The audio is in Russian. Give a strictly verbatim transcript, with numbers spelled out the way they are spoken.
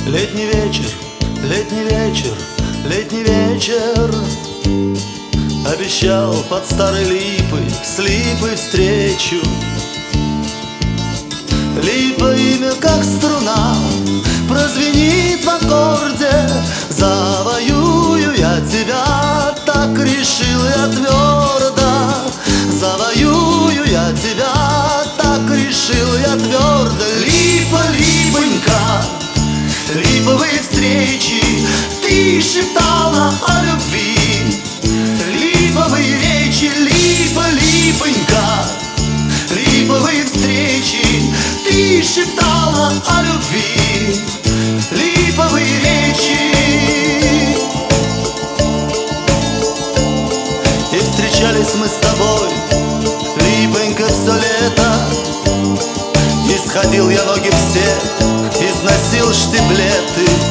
Летний вечер, летний вечер, летний вечер. Обещал под старой липой с липой встречу. Липа имя как струна прозвенит в аккорде. Завоюю я тебя, так решил я твердо. Завоюю я тебя, так решил я твердо. Липа, липонька, липовые встречи, ты шептала о любви. Липовые речи, липа, липонька, липовые встречи, ты шептала о любви. Липовые речи. И встречались мы с тобой, липонька, все лето. И сходил я ноги все, износил штиблеты.